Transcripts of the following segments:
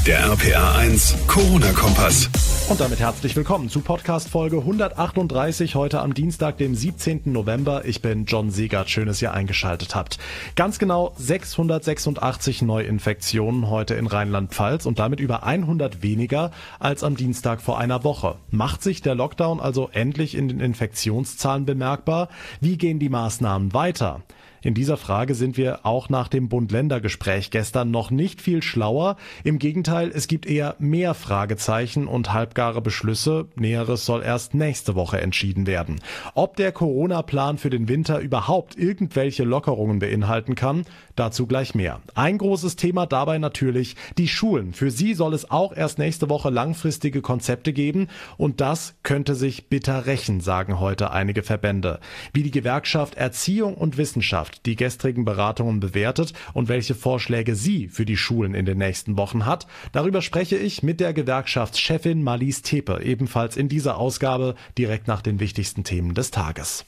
Der RPA1 Corona-Kompass. Und damit herzlich willkommen zu Podcast-Folge 138, heute am Dienstag, dem 17. November. Ich bin John Siegert, schön, dass ihr eingeschaltet habt. Ganz genau 686 Neuinfektionen heute in Rheinland-Pfalz und damit über 100 weniger als am Dienstag vor einer Woche. Macht sich der Lockdown also endlich in den Infektionszahlen bemerkbar? Wie gehen die Maßnahmen weiter? In dieser Frage sind wir auch nach dem Bund-Länder-Gespräch gestern noch nicht viel schlauer. Im Gegenteil, es gibt eher mehr Fragezeichen und halbgare Beschlüsse. Näheres soll erst nächste Woche entschieden werden. Ob der Corona-Plan für den Winter überhaupt irgendwelche Lockerungen beinhalten kann, dazu gleich mehr. Ein großes Thema dabei natürlich die Schulen. Für sie soll es auch erst nächste Woche langfristige Konzepte geben und das könnte sich bitter rächen, sagen heute einige Verbände. Wie die Gewerkschaft Erziehung und Wissenschaft die gestrigen Beratungen bewertet und welche Vorschläge sie für die Schulen in den nächsten Wochen hat. Darüber spreche ich mit der Gewerkschaftschefin Marlies Tepe, ebenfalls in dieser Ausgabe direkt nach den wichtigsten Themen des Tages.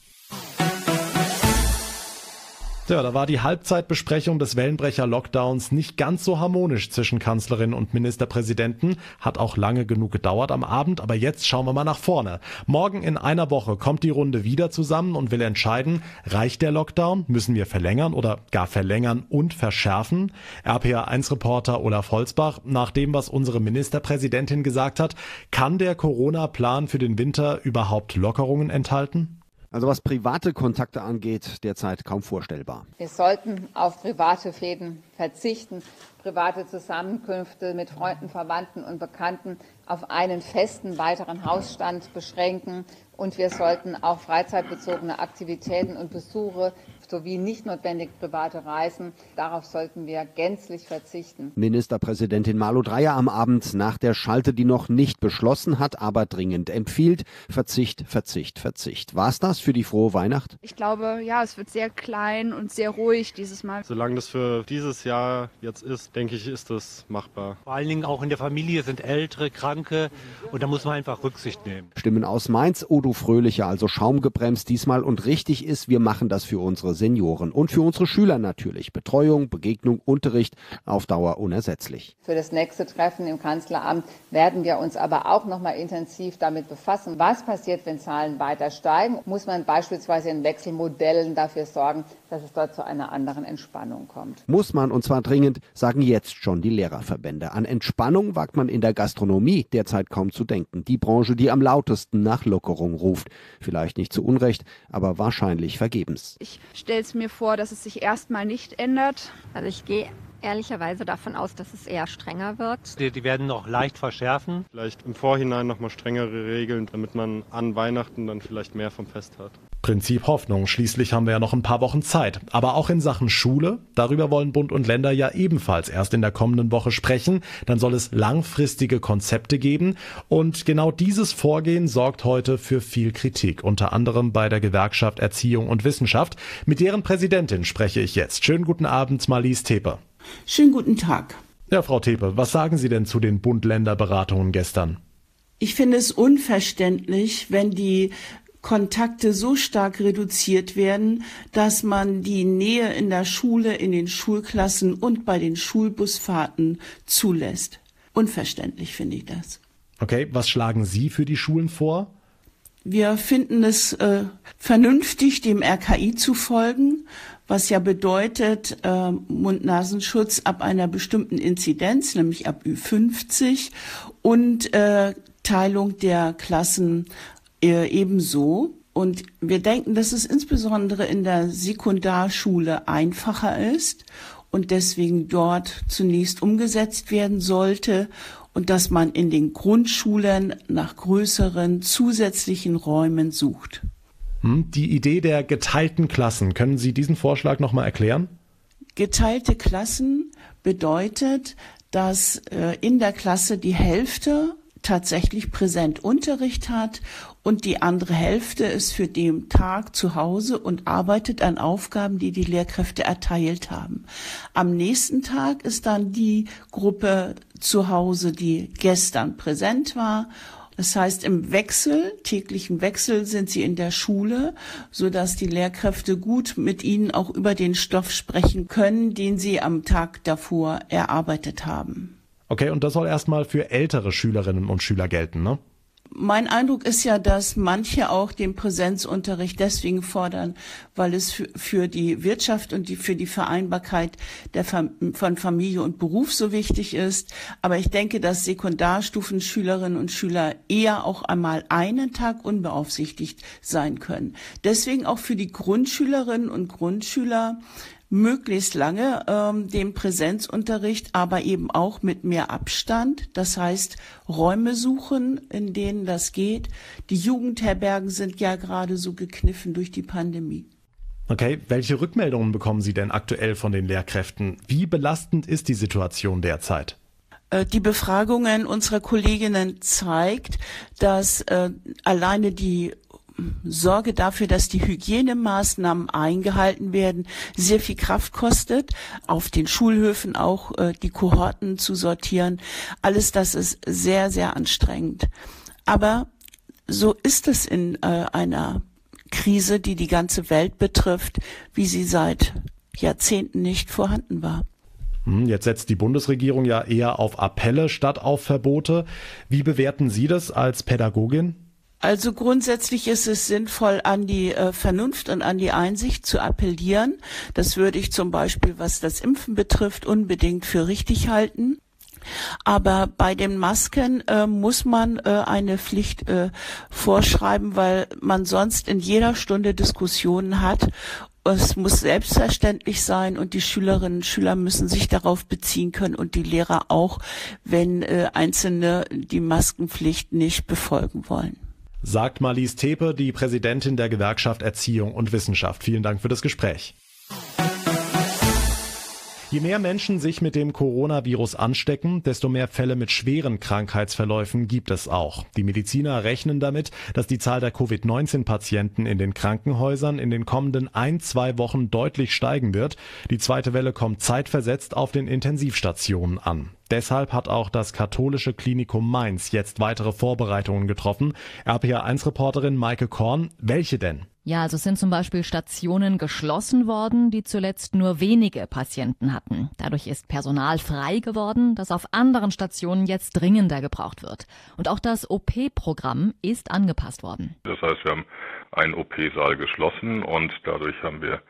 Ja, da war die Halbzeitbesprechung des Wellenbrecher-Lockdowns nicht ganz so harmonisch zwischen Kanzlerin und Ministerpräsidenten. Hat auch lange genug gedauert am Abend, aber jetzt schauen wir mal nach vorne. Morgen in einer Woche kommt die Runde wieder zusammen und will entscheiden, reicht der Lockdown? Müssen wir verlängern oder gar verlängern und verschärfen? RPA1-Reporter Olaf Holzbach, nach dem, was unsere Ministerpräsidentin gesagt hat, kann der Corona-Plan für den Winter überhaupt Lockerungen enthalten? Also was private Kontakte angeht, derzeit kaum vorstellbar. Wir sollten auf private Fäden verzichten, private Zusammenkünfte mit Freunden, Verwandten und Bekannten auf einen festen weiteren Hausstand beschränken. Und wir sollten auch freizeitbezogene Aktivitäten und Besuche sowie nicht notwendig private Reisen, darauf sollten wir gänzlich verzichten. Ministerpräsidentin Malu Dreyer am Abend nach der Schalte, die noch nicht beschlossen hat, aber dringend empfiehlt. Verzicht, Verzicht, Verzicht. War's das für die frohe Weihnacht? Ich glaube, ja, es wird sehr klein und sehr ruhig dieses Mal. Solange das für dieses Jahr jetzt ist, denke ich, ist das machbar. Vor allen Dingen auch in der Familie sind Ältere, Kranke und da muss man einfach Rücksicht nehmen. Stimmen aus Mainz, Odo Fröhlicher, also schaumgebremst diesmal und richtig ist, wir machen das für unsere Senioren und für unsere Schüler natürlich. Betreuung, Begegnung, Unterricht auf Dauer unersetzlich. Für das nächste Treffen im Kanzleramt werden wir uns aber auch noch mal intensiv damit befassen, was passiert, wenn Zahlen weiter steigen. Muss man beispielsweise in Wechselmodellen dafür sorgen, dass es dort zu einer anderen Entspannung kommt. Muss man, und zwar dringend, sagen jetzt schon die Lehrerverbände. An Entspannung wagt man in der Gastronomie derzeit kaum zu denken. Die Branche, die am lautesten nach Lockerung ruft. Vielleicht nicht zu Unrecht, aber wahrscheinlich vergebens. Ich stelle es mir vor, dass es sich erstmal nicht ändert. Also ich gehe ehrlicherweise davon aus, dass es eher strenger wird. Die werden noch leicht verschärfen. Vielleicht im Vorhinein noch mal strengere Regeln, damit man an Weihnachten dann vielleicht mehr vom Fest hat. Prinzip Hoffnung, schließlich haben wir ja noch ein paar Wochen Zeit. Aber auch in Sachen Schule, darüber wollen Bund und Länder ja ebenfalls erst in der kommenden Woche sprechen. Dann soll es langfristige Konzepte geben. Und genau dieses Vorgehen sorgt heute für viel Kritik, unter anderem bei der Gewerkschaft Erziehung und Wissenschaft. Mit deren Präsidentin spreche ich jetzt. Schönen guten Abend, Marlies Tepe. Schönen guten Tag. Ja, Frau Tepe, was sagen Sie denn zu den Bund-Länder-Beratungen gestern? Ich finde es unverständlich, wenn die Kontakte so stark reduziert werden, dass man die Nähe in der Schule, in den Schulklassen und bei den Schulbusfahrten zulässt. Unverständlich finde ich das. Okay, was schlagen Sie für die Schulen vor? Wir finden es vernünftig, dem RKI zu folgen, was ja bedeutet Mund-Nasenschutz ab einer bestimmten Inzidenz, nämlich ab Ü50 und Teilung der Klassen ebenso. Und wir denken, dass es insbesondere in der Sekundarschule einfacher ist und deswegen dort zunächst umgesetzt werden sollte und dass man in den Grundschulen nach größeren zusätzlichen Räumen sucht. Die Idee der geteilten Klassen, können Sie diesen Vorschlag noch mal erklären? Geteilte Klassen bedeutet, dass in der Klasse die Hälfte tatsächlich präsent Unterricht hat und die andere Hälfte ist für den Tag zu Hause und arbeitet an Aufgaben, die die Lehrkräfte erteilt haben. Am nächsten Tag ist dann die Gruppe zu Hause, die gestern präsent war. Das heißt, im Wechsel, täglichen Wechsel sind sie in der Schule, sodass die Lehrkräfte gut mit ihnen auch über den Stoff sprechen können, den sie am Tag davor erarbeitet haben. Okay, und das soll erstmal für ältere Schülerinnen und Schüler gelten, ne? Mein Eindruck ist ja, dass manche auch den Präsenzunterricht deswegen fordern, weil es für die Wirtschaft und für die Vereinbarkeit von Familie und Beruf so wichtig ist. Aber ich denke, dass Sekundarstufenschülerinnen und Schüler eher auch einmal einen Tag unbeaufsichtigt sein können. Deswegen auch für die Grundschülerinnen und Grundschüler möglichst lange den Präsenzunterricht, aber eben auch mit mehr Abstand. Das heißt, Räume suchen, in denen das geht. Die Jugendherbergen sind ja gerade so gekniffen durch die Pandemie. Okay, welche Rückmeldungen bekommen Sie denn aktuell von den Lehrkräften? Wie belastend ist die Situation derzeit? Die Befragungen unserer Kolleginnen zeigt, dass alleine die Sorge dafür, dass die Hygienemaßnahmen eingehalten werden, sehr viel Kraft kostet. Auf den Schulhöfen auch die Kohorten zu sortieren. Alles das ist sehr, sehr anstrengend. Aber so ist es in einer Krise, die die ganze Welt betrifft, wie sie seit Jahrzehnten nicht vorhanden war. Jetzt setzt die Bundesregierung ja eher auf Appelle statt auf Verbote. Wie bewerten Sie das als Pädagogin? Also grundsätzlich ist es sinnvoll, an die Vernunft und an die Einsicht zu appellieren. Das würde ich zum Beispiel, was das Impfen betrifft, unbedingt für richtig halten. Aber bei den Masken muss man eine Pflicht vorschreiben, weil man sonst in jeder Stunde Diskussionen hat. Es muss selbstverständlich sein und die Schülerinnen und Schüler müssen sich darauf beziehen können und die Lehrer auch, wenn Einzelne die Maskenpflicht nicht befolgen wollen. Sagt Marlies Tepe, die Präsidentin der Gewerkschaft Erziehung und Wissenschaft. Vielen Dank für das Gespräch. Je mehr Menschen sich mit dem Coronavirus anstecken, desto mehr Fälle mit schweren Krankheitsverläufen gibt es auch. Die Mediziner rechnen damit, dass die Zahl der Covid-19-Patienten in den Krankenhäusern in den kommenden 1-2 Wochen deutlich steigen wird. Die zweite Welle kommt zeitversetzt auf den Intensivstationen an. Deshalb hat auch das katholische Klinikum Mainz jetzt weitere Vorbereitungen getroffen. RPA1-Reporterin Maike Korn, welche denn? Ja, also es sind zum Beispiel Stationen geschlossen worden, die zuletzt nur wenige Patienten hatten. Dadurch ist Personal frei geworden, das auf anderen Stationen jetzt dringender gebraucht wird. Und auch das OP-Programm ist angepasst worden. Das heißt, wir haben einen OP-Saal geschlossen und dadurch haben wir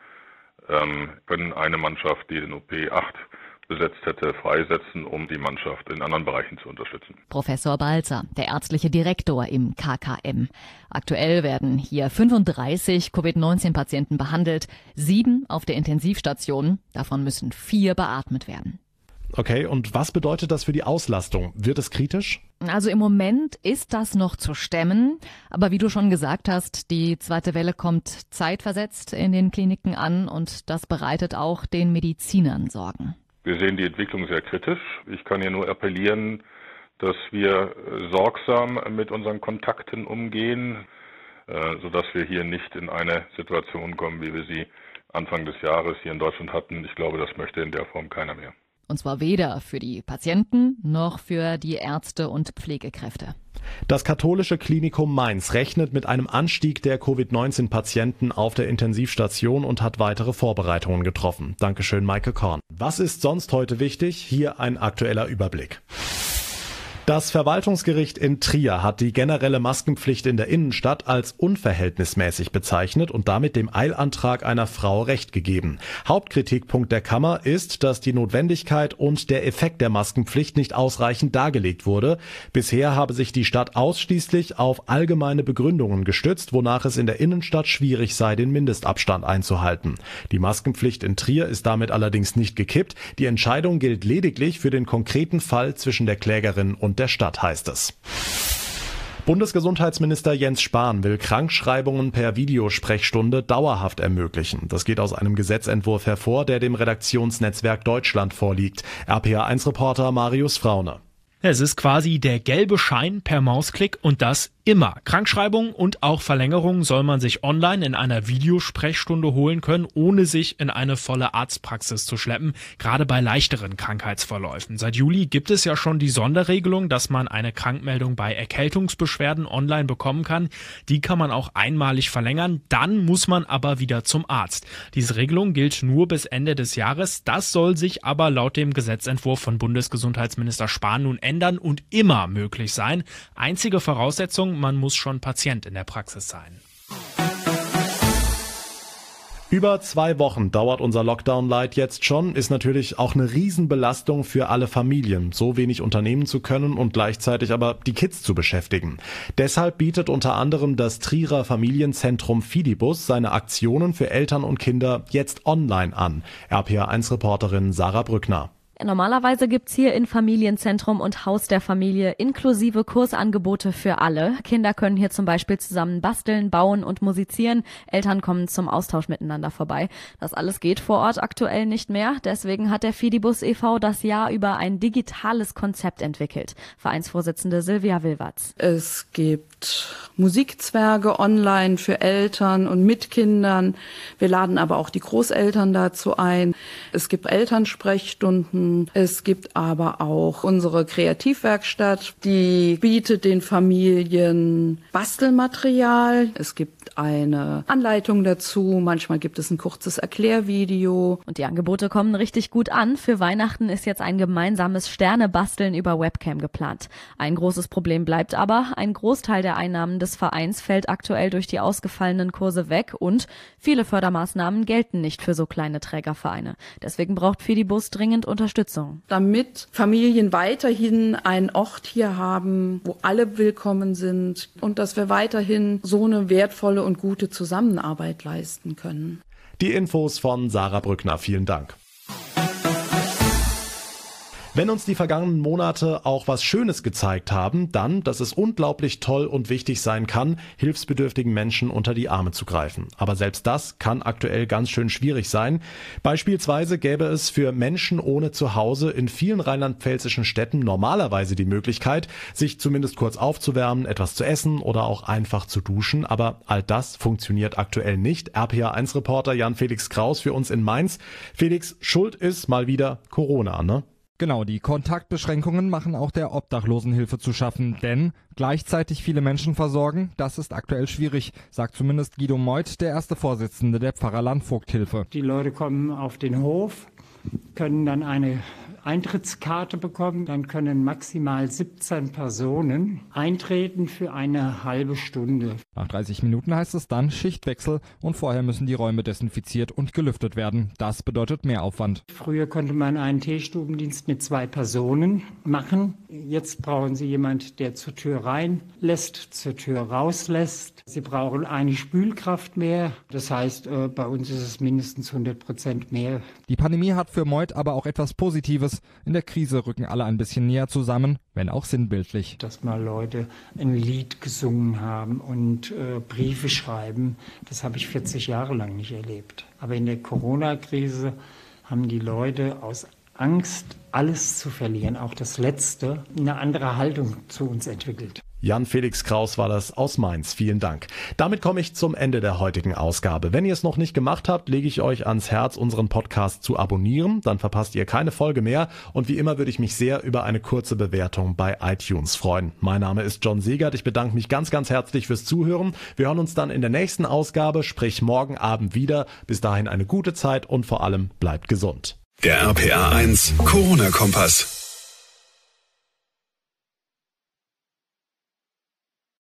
können eine Mannschaft, die den OP 8 besetzt hätte, freisetzen, um die Mannschaft in anderen Bereichen zu unterstützen. Professor Balzer, der ärztliche Direktor im KKM. Aktuell werden hier 35 Covid-19-Patienten behandelt, 7 auf der Intensivstation. Davon müssen 4 beatmet werden. Okay, und was bedeutet das für die Auslastung? Wird es kritisch? Also im Moment ist das noch zu stemmen. Aber wie du schon gesagt hast, die zweite Welle kommt zeitversetzt in den Kliniken an und das bereitet auch den Medizinern Sorgen. Wir sehen die Entwicklung sehr kritisch. Ich kann hier nur appellieren, dass wir sorgsam mit unseren Kontakten umgehen, sodass wir hier nicht in eine Situation kommen, wie wir sie Anfang des Jahres hier in Deutschland hatten. Ich glaube, das möchte in der Form keiner mehr. Und zwar weder für die Patienten noch für die Ärzte und Pflegekräfte. Das katholische Klinikum Mainz rechnet mit einem Anstieg der Covid-19-Patienten auf der Intensivstation und hat weitere Vorbereitungen getroffen. Dankeschön, Maike Korn. Was ist sonst heute wichtig? Hier ein aktueller Überblick. Das Verwaltungsgericht in Trier hat die generelle Maskenpflicht in der Innenstadt als unverhältnismäßig bezeichnet und damit dem Eilantrag einer Frau Recht gegeben. Hauptkritikpunkt der Kammer ist, dass die Notwendigkeit und der Effekt der Maskenpflicht nicht ausreichend dargelegt wurde. Bisher habe sich die Stadt ausschließlich auf allgemeine Begründungen gestützt, wonach es in der Innenstadt schwierig sei, den Mindestabstand einzuhalten. Die Maskenpflicht in Trier ist damit allerdings nicht gekippt. Die Entscheidung gilt lediglich für den konkreten Fall zwischen der Klägerin und der Stadt, heißt es. Bundesgesundheitsminister Jens Spahn will Krankschreibungen per Videosprechstunde dauerhaft ermöglichen. Das geht aus einem Gesetzentwurf hervor, der dem Redaktionsnetzwerk Deutschland vorliegt. RPA1-Reporter Marius Fraune. Es ist quasi der gelbe Schein per Mausklick und das immer. Krankschreibungen und auch Verlängerungen soll man sich online in einer Videosprechstunde holen können, ohne sich in eine volle Arztpraxis zu schleppen, gerade bei leichteren Krankheitsverläufen. Seit Juli gibt es ja schon die Sonderregelung, dass man eine Krankmeldung bei Erkältungsbeschwerden online bekommen kann. Die kann man auch einmalig verlängern, dann muss man aber wieder zum Arzt. Diese Regelung gilt nur bis Ende des Jahres. Das soll sich aber laut dem Gesetzentwurf von Bundesgesundheitsminister Spahn nun ändern und immer möglich sein. Einzige Voraussetzung: man muss schon Patient in der Praxis sein. Über 2 Wochen dauert unser Lockdown-Light jetzt schon, ist natürlich auch eine Riesenbelastung für alle Familien, so wenig unternehmen zu können und gleichzeitig aber die Kids zu beschäftigen. Deshalb bietet unter anderem das Trierer Familienzentrum Fidibus seine Aktionen für Eltern und Kinder jetzt online an. RPA1-Reporterin Sarah Brückner. Normalerweise gibt's hier in Familienzentrum und Haus der Familie inklusive Kursangebote für alle. Kinder können hier zum Beispiel zusammen basteln, bauen und musizieren. Eltern kommen zum Austausch miteinander vorbei. Das alles geht vor Ort aktuell nicht mehr. Deswegen hat der Fidibus e.V. das Jahr über ein digitales Konzept entwickelt. Vereinsvorsitzende Silvia Wilwatz. Es gibt Musikzwerge online für Eltern und mit Kindern. Wir laden aber auch die Großeltern dazu ein. Es gibt Elternsprechstunden. Es gibt aber auch unsere Kreativwerkstatt, die bietet den Familien Bastelmaterial. Es gibt eine Anleitung dazu. Manchmal gibt es ein kurzes Erklärvideo. Und die Angebote kommen richtig gut an. Für Weihnachten ist jetzt ein gemeinsames Sternebasteln über Webcam geplant. Ein großes Problem bleibt aber: ein Großteil der Einnahmen des Vereins fällt aktuell durch die ausgefallenen Kurse weg und viele Fördermaßnahmen gelten nicht für so kleine Trägervereine. Deswegen braucht Fidibus dringend Unterstützung. Damit Familien weiterhin einen Ort hier haben, wo alle willkommen sind und dass wir weiterhin so eine wertvolle und gute Zusammenarbeit leisten können. Die Infos von Sarah Brückner. Vielen Dank. Wenn uns die vergangenen Monate auch was Schönes gezeigt haben, dann, dass es unglaublich toll und wichtig sein kann, hilfsbedürftigen Menschen unter die Arme zu greifen. Aber selbst das kann aktuell ganz schön schwierig sein. Beispielsweise gäbe es für Menschen ohne Zuhause in vielen rheinland-pfälzischen Städten normalerweise die Möglichkeit, sich zumindest kurz aufzuwärmen, etwas zu essen oder auch einfach zu duschen. Aber all das funktioniert aktuell nicht. RPA1-Reporter Jan-Felix Kraus für uns in Mainz. Felix, schuld ist mal wieder Corona, ne? Genau, die Kontaktbeschränkungen machen auch der Obdachlosenhilfe zu schaffen, denn gleichzeitig viele Menschen versorgen, das ist aktuell schwierig, sagt zumindest Guido Meuth, der erste Vorsitzende der Pfarrer-Landvogt-Hilfe. Die Leute kommen auf den Hof, können dann eine Eintrittskarte bekommen, dann können maximal 17 Personen eintreten für eine halbe Stunde. Nach 30 Minuten heißt es dann Schichtwechsel und vorher müssen die Räume desinfiziert und gelüftet werden. Das bedeutet Mehraufwand. Früher konnte man einen Teestubendienst mit 2 Personen machen. Jetzt brauchen Sie jemanden, der zur Tür reinlässt, zur Tür rauslässt. Sie brauchen eine Spülkraft mehr. Das heißt, bei uns ist es mindestens 100% mehr. Die Pandemie hat für Meuth aber auch etwas Positives. In der Krise rücken alle ein bisschen näher zusammen, wenn auch sinnbildlich. Dass mal Leute ein Lied gesungen haben und Briefe schreiben, das habe ich 40 Jahre lang nicht erlebt. Aber in der Corona-Krise haben die Leute aus Angst, alles zu verlieren, auch das Letzte, eine andere Haltung zu uns entwickelt. Jan-Felix Kraus war das aus Mainz. Vielen Dank. Damit komme ich zum Ende der heutigen Ausgabe. Wenn ihr es noch nicht gemacht habt, lege ich euch ans Herz, unseren Podcast zu abonnieren. Dann verpasst ihr keine Folge mehr. Und wie immer würde ich mich sehr über eine kurze Bewertung bei iTunes freuen. Mein Name ist John Segert. Ich bedanke mich ganz, ganz herzlich fürs Zuhören. Wir hören uns dann in der nächsten Ausgabe, sprich morgen Abend wieder. Bis dahin eine gute Zeit und vor allem bleibt gesund. Der RPA1 Corona-Kompass.